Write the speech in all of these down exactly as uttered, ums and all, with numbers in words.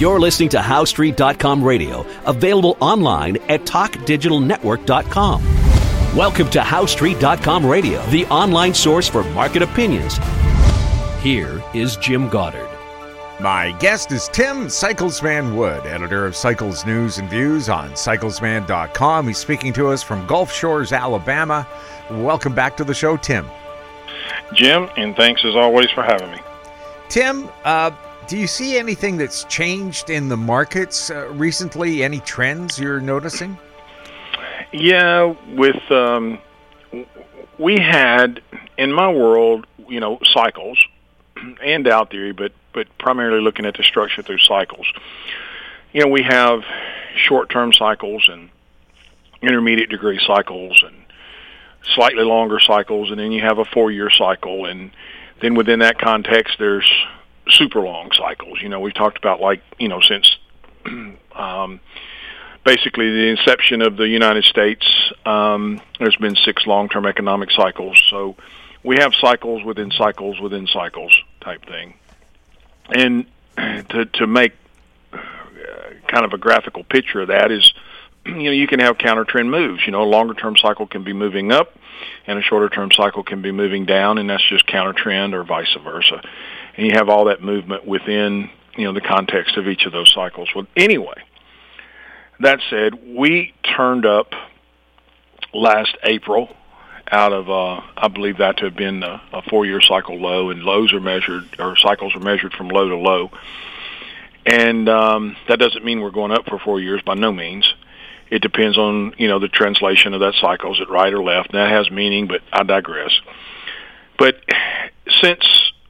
You're listening to How Street dot com radio, available online at talk digital network dot com. Welcome to How Street dot com radio, the online source for market opinions. Here is Jim Goddard. My guest is Tim Cyclesman Wood, editor of Cycles News and Views on cyclesman dot com. He's speaking to us from Gulf Shores, Alabama. Welcome back to the show, Tim. Jim, and thanks as always for having me. Tim, uh, do you see anything that's changed in the markets uh, recently? Any trends you're noticing? Yeah, with um, we had, in my world, you know, cycles and Dow theory, but, but primarily looking at the structure through cycles. You know, we have short-term cycles and intermediate degree cycles and slightly longer cycles, and then you have a four-year cycle, and then within that context, there's super long cycles. You know, we've talked about, like, you know, since um, basically the inception of the United States, um, there's been six long-term economic cycles. So we have cycles within cycles within cycles type thing. And to to make uh, kind of a graphical picture of that is, you know, you can have counter-trend moves. You know, a longer-term cycle can be moving up, and a shorter-term cycle can be moving down, and that's just counter-trend or vice versa. And you have all that movement within, you know, the context of each of those cycles. Well, anyway, that said, we turned up last April out of, uh, I believe that to have been a, a four-year cycle low, and lows are measured, or cycles are measured from low to low. And um, that doesn't mean we're going up for four years, by no means. It depends on, you know, the translation of that cycle. Is it right or left? And that has meaning, but I digress. But since,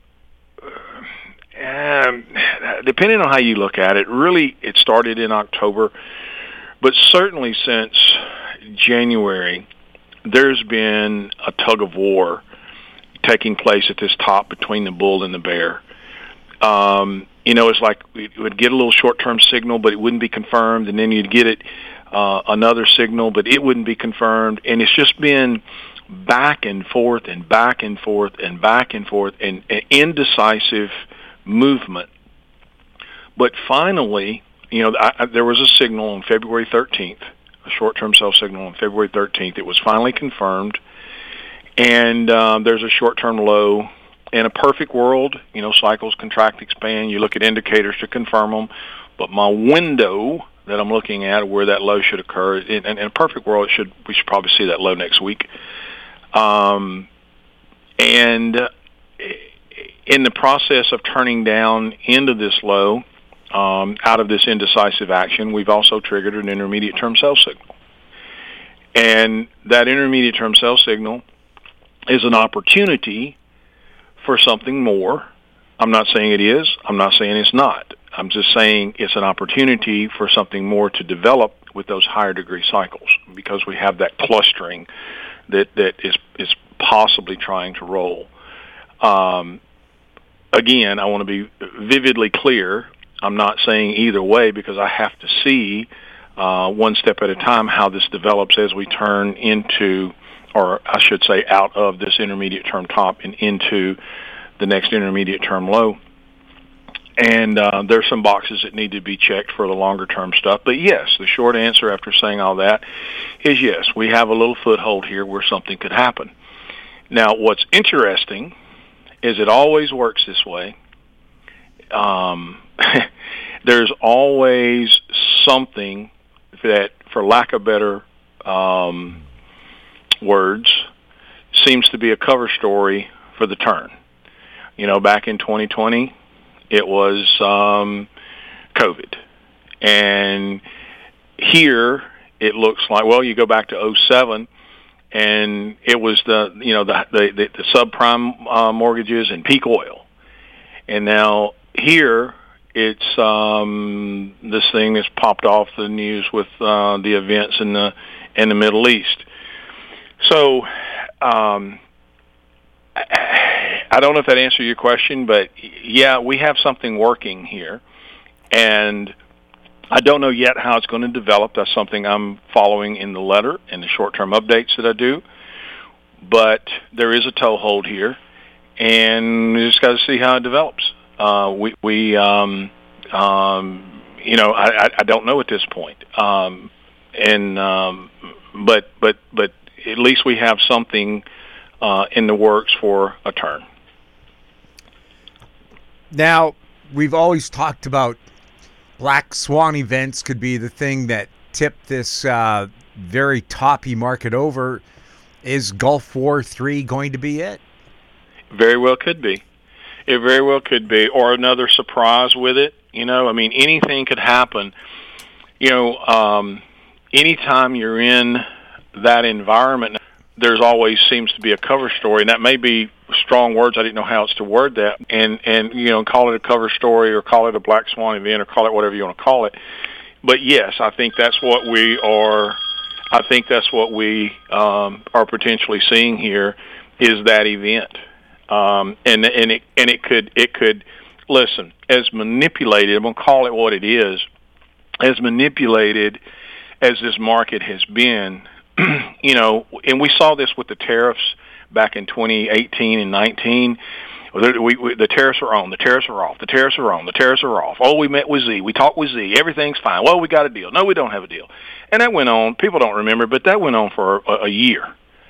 um, depending on how you look at it, really it started in October, but certainly since January, there's been a tug of war taking place at this top between the bull and the bear. Um, you know, it's like we would get a little short-term signal, but it wouldn't be confirmed, and then you'd get it uh, another signal, but it wouldn't be confirmed, and it's just been back and forth and back and forth and back and forth and, and indecisive movement. But finally, you know, I, I, there was a signal on February thirteenth, a short-term sell signal on February thirteenth. It was finally confirmed, and um, there's a short-term low. In a perfect world, you know, cycles contract, expand. You look at indicators to confirm them. But my window that I'm looking at where that low should occur, in, in a perfect world, it should we should probably see that low next week. Um, and in the process of turning down into this low, um, out of this indecisive action, we've also triggered an intermediate-term sell signal. And that intermediate-term sell signal is an opportunity for something more. I'm not saying it is. I'm not saying it's not. I'm just saying it's an opportunity for something more to develop with those higher degree cycles, because we have that clustering that, that is, is possibly trying to roll. Um, again, I want to be vividly clear. I'm not saying either way, because I have to see uh, one step at a time how this develops as we turn into, or I should say out of this intermediate term top and into the next intermediate term low. And uh, there's some boxes that need to be checked for the longer term stuff. But yes, the short answer after saying all that is yes, we have a little foothold here where something could happen. Now, what's interesting is it always works this way. Um, there's always something that, for lack of better um, words, seems to be a cover story for the turn. You know, back in twenty twenty, it was um, COVID. And here it looks like, well, you go back to oh seven, and it was the, you know, the the, the, the subprime uh, mortgages and peak oil. And now here it's um, this thing that's popped off the news with uh, the events in the in the Middle East. So um, I don't know if that answered your question, but yeah, we have something working here, and I don't know yet how it's going to develop. That's something I'm following in the letter and the short-term updates that I do, but there is a toehold here, and we just got to see how it develops. Uh, we, we um, um, you know, I, I, I don't know at this point. Um, and um, but but but at least we have something uh, in the works for a turn. Now, we've always talked about black swan events could be the thing that tipped this uh, very toppy market over. Is Gulf War three going to be it? Very well could be. It very well could be, or another surprise with it. You know, I mean, anything could happen. You know, um, anytime you're in that environment, there's always seems to be a cover story, and that may be strong words. I didn't know how else to word that, and and you know, call it a cover story or call it a black swan event or call it whatever you want to call it. But yes, I think that's what we are. I think that's what we um, are potentially seeing here is that event, um, and and it and it could it could listen as manipulated. I'm going to call it what it is, as manipulated as this market has been. You know, and we saw this with the tariffs back in twenty eighteen and nineteen. We, we, the tariffs are on, the tariffs are off, the tariffs are on, the tariffs are off. Oh, we met with Z, we talked with Z, everything's fine. Well, we got a deal. No, we don't have a deal. And that went on, people don't remember, but that went on for a, a year.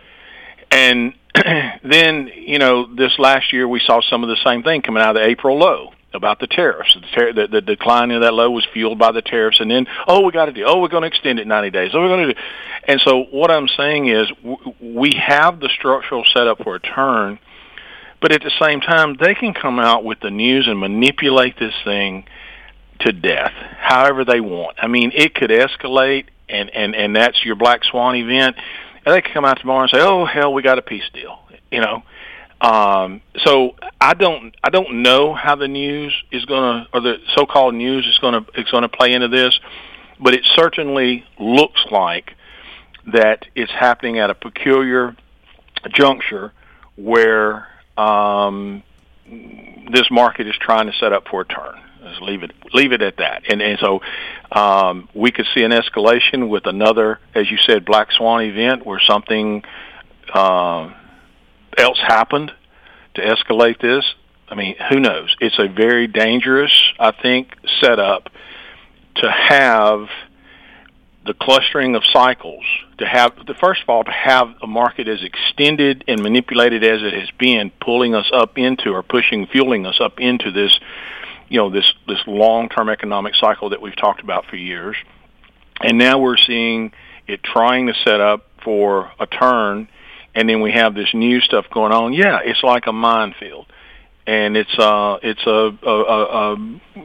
And then, you know, this last year we saw some of the same thing coming out of the April low about the tariffs. The, tar- the, the decline in that low was fueled by the tariffs. And then, oh, we got a deal. Oh, we're going to extend it ninety days. Oh, we're going to do. And so what I'm saying is w- we have the structural setup for a turn. But at the same time, they can come out with the news and manipulate this thing to death, however they want. I mean, it could escalate, and, and, and that's your black swan event. And they could come out tomorrow and say, "Oh hell, we got a peace deal," you know. Um, so I don't I don't know how the news is going to, or the so-called news is going to is going to play into this, but it certainly looks like that it's happening at a peculiar juncture where Um, this market is trying to set up for a turn. Let's leave it leave it at that. And and so um, we could see an escalation with another, as you said, black swan event where something uh, else happened to escalate this. I mean, who knows? It's a very dangerous, I think, setup to have the clustering of cycles, to have, the first of all, to have a market as extended and manipulated as it has been, pulling us up into or pushing, fueling us up into this, you know, this, this long-term economic cycle that we've talked about for years. And now we're seeing it trying to set up for a turn, and then we have this new stuff going on. Yeah, it's like a minefield. And it's, uh, it's a, a, a, a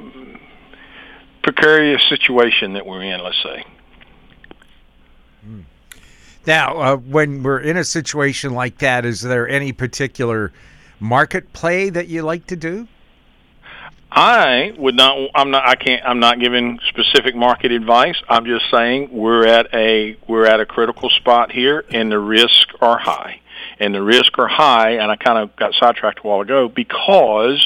precarious situation that we're in, let's say. Now, uh, when we're in a situation like that, is there any particular market play that you like to do? I would not. I'm not. I can't. I'm not giving specific market advice. I'm just saying we're at a we're at a critical spot here, and the risks are high. And the risks are high. And I kind of got sidetracked a while ago because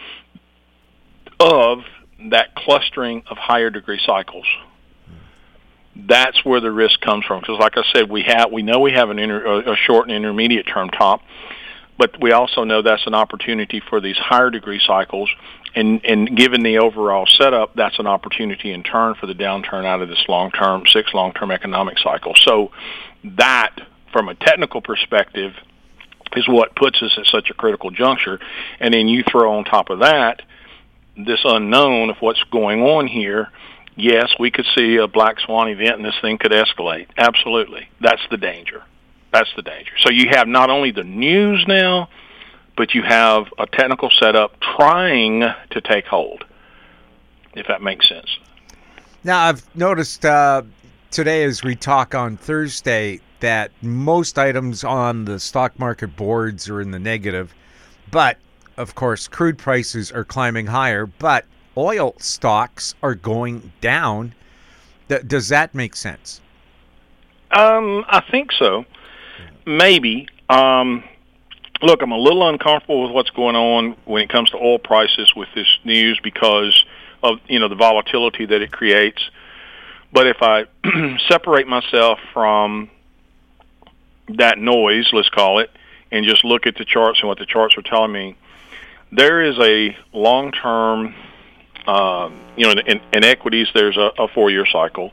of that clustering of higher degree cycles. That's where the risk comes from. Because, like I said, we have we know we have an inter, a short and intermediate term top, but we also know that's an opportunity for these higher degree cycles. And and given the overall setup, that's an opportunity in turn for the downturn out of this long term, six long term economic cycle. So that, from a technical perspective, is what puts us at such a critical juncture. And then you throw on top of that this unknown of what's going on here. Yes, we could see a black swan event and this thing could escalate. Absolutely. That's the danger. That's the danger. So you have not only the news now, but you have a technical setup trying to take hold, if that makes sense. Now, I've noticed uh, today as we talk on Thursday that most items on the stock market boards are in the negative, but, of course, crude prices are climbing higher, but oil stocks are going down. Th- does that make sense? Um, I think so. Maybe. Um, look, I'm a little uncomfortable with what's going on when it comes to oil prices with this news because of, you know, the volatility that it creates. But if I separate myself from that noise, let's call it, and just look at the charts and what the charts are telling me, there is a long-term Um, you know, in, in equities, there's a, a four-year cycle,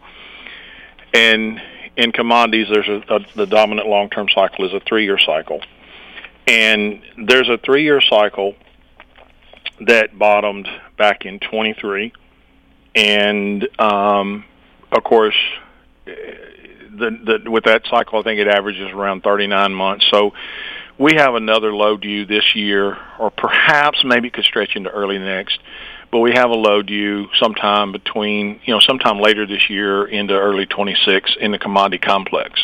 and in commodities, there's a, a the dominant long-term cycle is a three-year cycle, and there's a three-year cycle that bottomed back in twenty-three, and um, of course, the, the with that cycle, I think it averages around thirty-nine months. So we have another low due this year, or perhaps maybe it could stretch into early next. But we have a low due sometime between, you know, sometime later this year into early twenty-six in the commodity complex.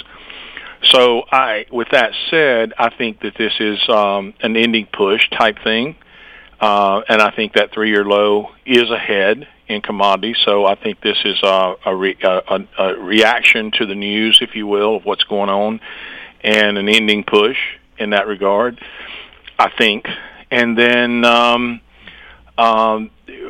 So I, with that said, I think that this is um, an ending push type thing, uh, and I think that three-year low is ahead in commodities. So I think this is a, a, re, a, a reaction to the news, if you will, of what's going on, and an ending push in that regard, I think. And then um, um,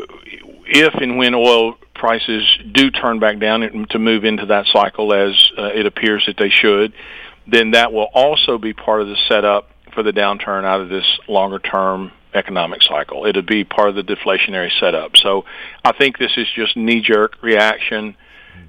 if and when oil prices do turn back down to move into that cycle, as uh, it appears that they should, then that will also be part of the setup for the downturn out of this longer-term economic cycle. It'll be part of the deflationary setup. So I think this is just knee-jerk reaction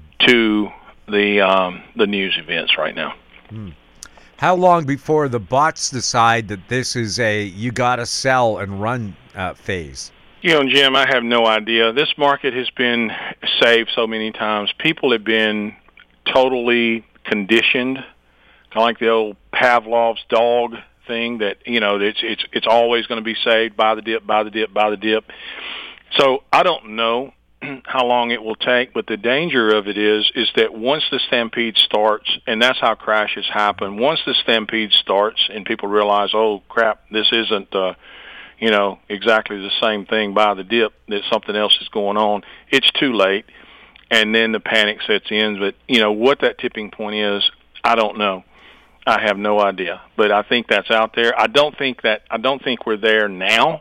to the um, the news events right now. Hmm. How long before the bots decide that this is a you got to sell and run uh, phase? You know, Jim, I have no idea. This market has been saved so many times. People have been totally conditioned, kind of like the old Pavlov's dog thing that, you know, it's it's it's always going to be saved by the dip, by the dip, by the dip. So I don't know how long it will take, but the danger of it is is that once the stampede starts, and that's how crashes happen, once the stampede starts and people realize, oh, crap, this isn't, uh, you know, exactly the same thing by the dip, that something else is going on, it's too late, and then the panic sets in. But, you know, what that tipping point is, I don't know. I have no idea, but I think that's out there. I don't think that, I don't think we're there now.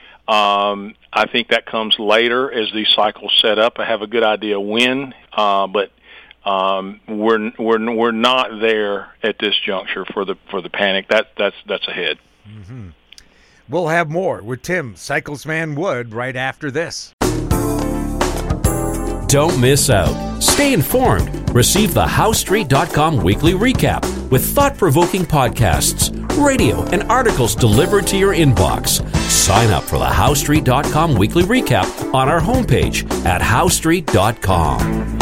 Um, I think that comes later as these cycles set up. I have a good idea when, uh, but um, we're we're we're not there at this juncture for the for the panic. That that's that's ahead. Mm-hmm. We'll have more with Tim Cyclesman Wood right after this. Don't miss out. Stay informed. Receive the How Street dot com weekly recap with thought-provoking podcasts, radio, and articles delivered to your inbox. Sign up for the How Street dot com weekly recap on our homepage at How Street dot com.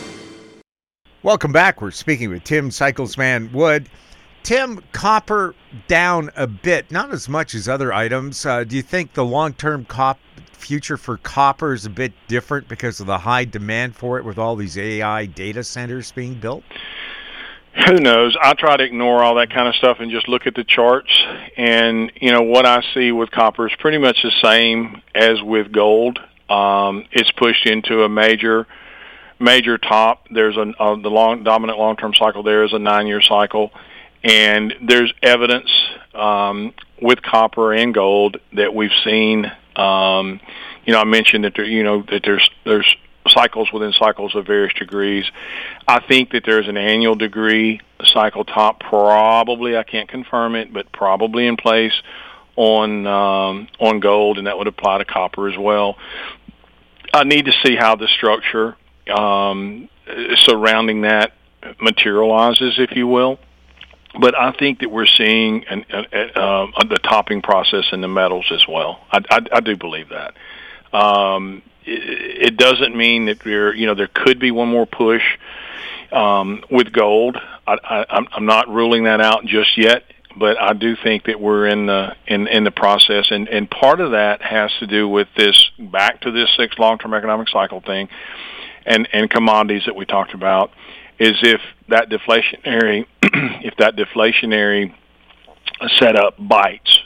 Welcome back. We're speaking with Tim Cyclesman Wood. Tim, copper down a bit, not as much as other items. Uh, do you think the long-term cop future for copper is a bit different because of the high demand for it with all these A I data centers being built? Who knows? I try to ignore all that kind of stuff and just look at the charts. And, you know, what I see with copper is pretty much the same as with gold. Um, it's pushed into a major, major top. There's a, a the long dominant long-term cycle there is a nine-year cycle. And there's evidence um, with copper and gold that we've seen. Um, you know, I mentioned that there, you know, that there's there's cycles within cycles of various degrees. I think that there's an annual degree cycle top, probably, I can't confirm it, but probably in place on um, on gold, and that would apply to copper as well. I need to see how the structure um, surrounding that materializes, if you will. But I think that we're seeing an, uh, uh, the topping process in the metals as well. I, I, I do believe that. Um, it, it doesn't mean that there, you know, there could be one more push um, with gold. I, I, I'm not ruling that out just yet, but I do think that we're in the in, in the process, and, and part of that has to do with this back to this six long-term economic cycle thing, and and commodities that we talked about. Is if that deflationary, if that deflationary setup bites,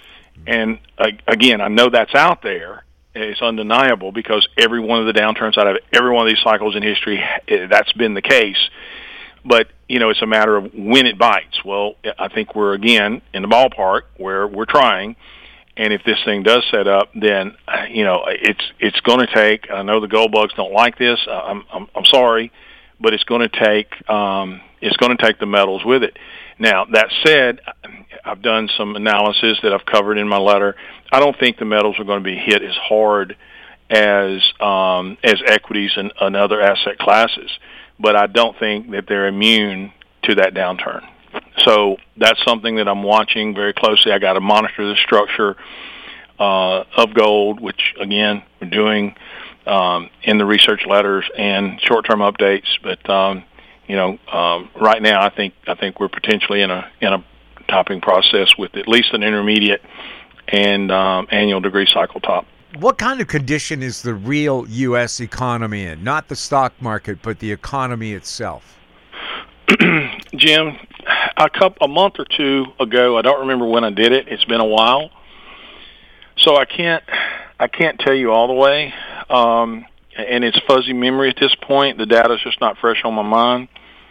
and uh, again, I know that's out there. It's undeniable because every one of the downturns out of every one of these cycles in history, that's been the case. But you know, it's a matter of when it bites. Well, I think we're again in the ballpark where we're trying. And if this thing does set up, then you know it's it's going to take. I know the gold bugs don't like this. I'm I'm, I'm sorry. But it's going to take um, it's going to take the metals with it. Now that said, I've done some analysis that I've covered in my letter. I don't think the metals are going to be hit as hard as um, as equities and, and other asset classes, but I don't think that they're immune to that downturn. So that's something that I'm watching very closely. I got to monitor the structure uh, of gold, which again we're doing um, in the research letters and short-term updates. But um, you know, um, right now I think I think we're potentially in a in a topping process with at least an intermediate and um, annual degree cycle top. What kind of condition is the real U S economy in? Not the stock market, but the economy itself. Jim, a couple, a month or two ago, I don't remember when I did it. It's been a while, so I can't I can't tell you all the way, um, and it's fuzzy memory at this point. The data's just not fresh on my mind.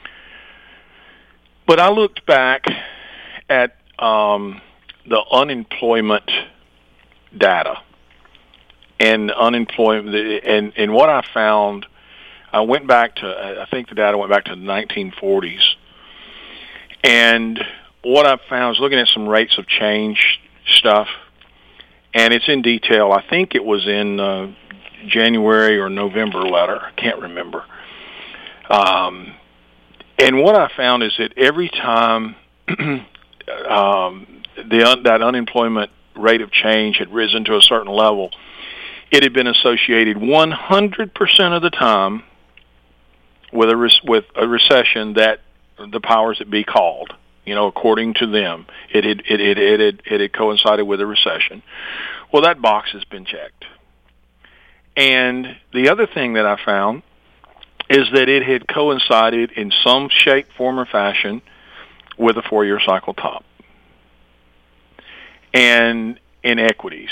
But I looked back at um, the unemployment data and unemployment, and and what I found. I went back to, I think the data went back to the nineteen forties. And what I found was looking at some rates of change stuff, and it's in detail. I think it was in uh, January or November letter. I can't remember. Um, and what I found is that every time um, the un- that unemployment rate of change had risen to a certain level, it had been associated one hundred percent of the time with a re- with a recession that the powers that be called. You know, according to them, it had it it it had, it had coincided with a recession. Well, that box has been checked. And the other thing that I found is that it had coincided in some shape, form, or fashion with a four-year cycle top, and in equities.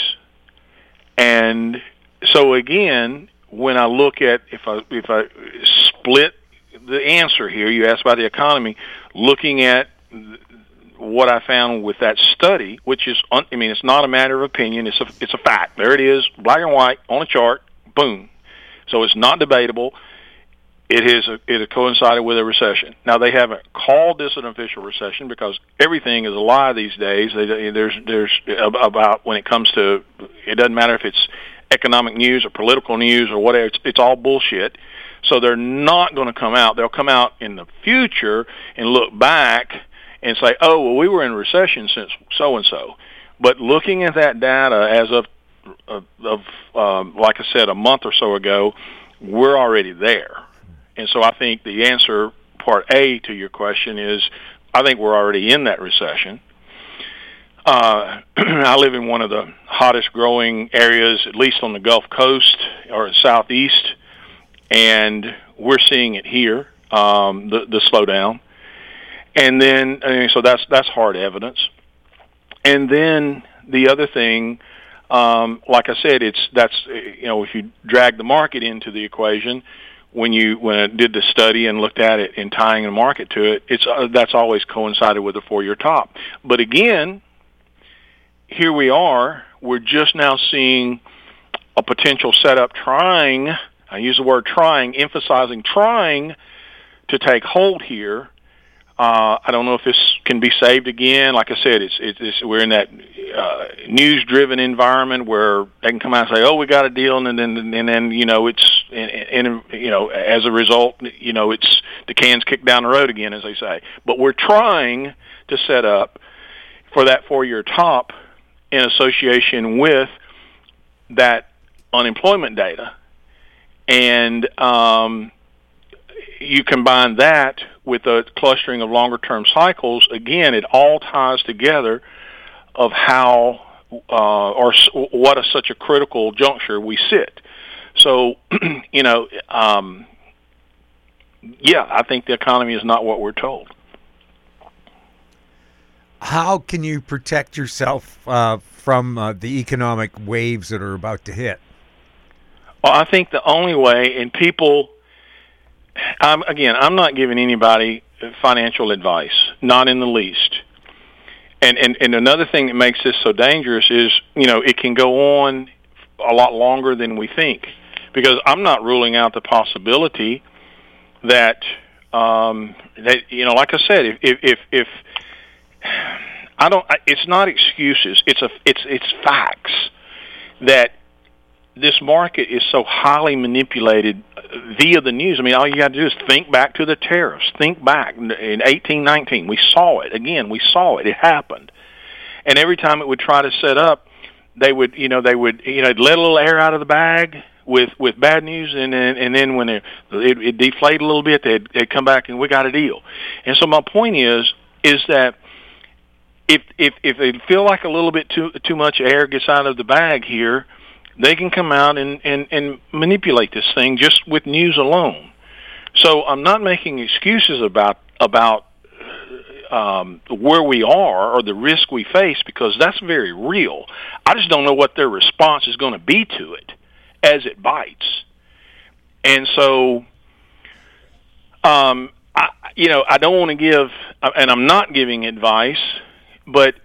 And so again, when I look at, if I if I split the answer here, you asked about the economy, looking at what I found with that study, which is, I mean, it's not a matter of opinion, it's a it's a fact. There it is, black and white on a chart, boom. So it's not debatable. It is a, it coincided with a recession. Now, they haven't called this an official recession because everything is a lie these days. They, there's there's about when it comes to, it doesn't matter if it's economic news or political news or whatever, it's, it's all bullshit. So they're not going to come out. They'll come out in the future and look back and say, oh, well, we were in recession since so-and-so. But looking at that data as of, of, of um, like I said, a month or so ago, we're already there. And so I think the answer, part A to your question, is I think we're already in that recession. Uh, I live in one of the hottest growing areas, at least on the Gulf Coast or Southeast, and we're seeing it here, um, the, the slowdown. And then, I mean, so that's that's hard evidence. And then the other thing, um, like I said, it's that's you know if you drag the market into the equation, when you when I did the study and looked at it and tying the market to it, it's uh, that's always coincided with a four-year top. But again, here we are. We're just now seeing a potential setup trying, I use the word trying, emphasizing trying to take hold here. Uh, I don't know if this can be saved again. Like I said, it's, it's, it's we're in that uh, news-driven environment where they can come out and say, "Oh, we got a deal," and then and then you know it's and, and you know as a result, you know it's the can's kicked down the road again, as they say. But we're trying to set up for that four-year top in association with that unemployment data, and um, you combine that with a clustering of longer-term cycles. Again, it all ties together of how uh, or what is such a critical juncture we sit. So, you know, um, yeah, I think the economy is not what we're told. How can you protect yourself uh, from uh, the economic waves that are about to hit? Well, I think the only way, and people, I'm, again, I'm not giving anybody financial advice, not in the least. And, and and another thing that makes this so dangerous is, you know, it can go on a lot longer than we think. Because I'm not ruling out the possibility that, um, that you know, like I said, if if if, if I don't, it's not excuses. It's a it's it's facts that this market is so highly manipulated via the news. I mean, all you got to do is think back to the tariffs. Think back in eighteen nineteen. We saw it. Again, we saw it. It happened. And every time it would try to set up, they would, you know, they would, you know, let a little air out of the bag with, with bad news, and then and then when it, it, it deflated a little bit, they'd, they'd come back and we got a deal. And so my point is, is that if if if they feel like a little bit too too much air gets out of the bag here, they can come out and, and, and manipulate this thing just with news alone. So I'm not making excuses about about um, where we are or the risk we face, because that's very real. I just don't know what their response is going to be to it as it bites. And so, um, I, you know, I don't want to give, and I'm not giving advice, but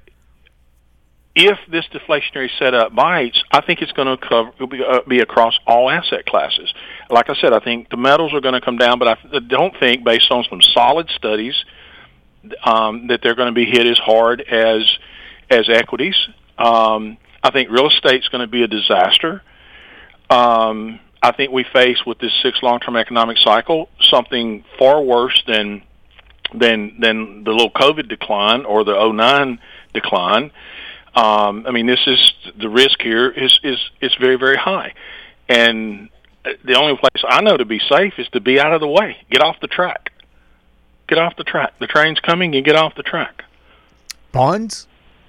if this deflationary setup bites, I think it's going to cover, be, uh, be across all asset classes. Like I said, I think the metals are going to come down, but I don't think, based on some solid studies, um, that they're going to be hit as hard as as equities. Um, I think real estate's going to be a disaster. Um, I think we face with this six long-term economic cycle something far worse than than than the little COVID decline or the oh nine decline. Um, I mean, this is the risk here is is is very, very high, and the only place I know to be safe is to be out of the way, get off the track, get off the track. The train's coming, you get off the track. Bonds?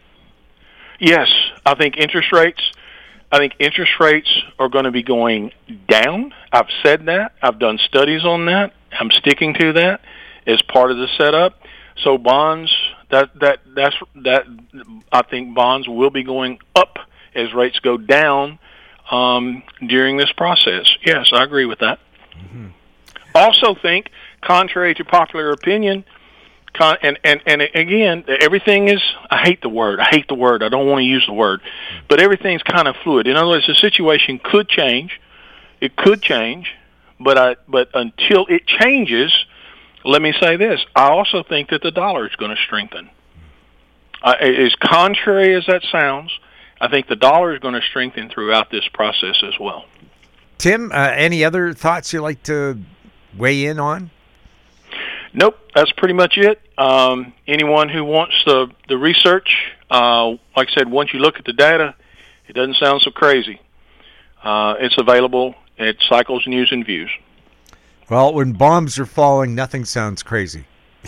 Yes, I think interest rates. I think interest rates are going to be going down. I've said that. I've done studies on that. I'm sticking to that as part of the setup. So bonds, that that that's that. I think bonds will be going up as rates go down um, during this process. Yes, I agree with that. Mm-hmm. Also, think, contrary to popular opinion, con- and and and again, everything is. I hate the word. I hate the word. I don't want to use the word, but everything's kind of fluid. In other words, the situation could change. It could change, but I but until it changes. Let me say this. I also think that the dollar is going to strengthen. Uh, as contrary as that sounds, I think the dollar is going to strengthen throughout this process as well. Tim, uh, any other thoughts you'd like to weigh in on? Nope, that's pretty much it. Um, anyone who wants the, the research, uh, like I said, once you look at the data, it doesn't sound so crazy. Uh, it's available at Cycles News and Views. Well, when bombs are falling, nothing sounds crazy.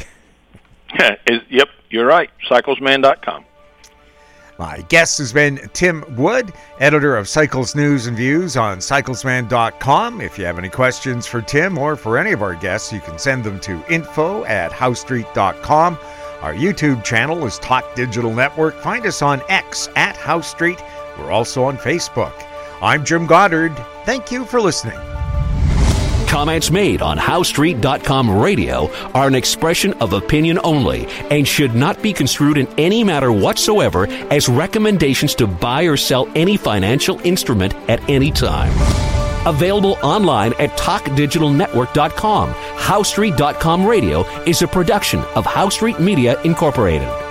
Yep, you're right. cycles man dot com. My guest has been Tim Wood, editor of Cycles News and Views on cycles man dot com. If you have any questions for Tim or for any of our guests, you can send them to info at house street dot com. Our YouTube channel is Talk Digital Network. Find us on X at House Street. We're also on Facebook. I'm Jim Goddard. Thank you for listening. Comments made on house street dot com radio are an expression of opinion only and should not be construed in any matter whatsoever as recommendations to buy or sell any financial instrument at any time. Available online at talk digital network dot com. house street dot com radio is a production of House Street Media Incorporated.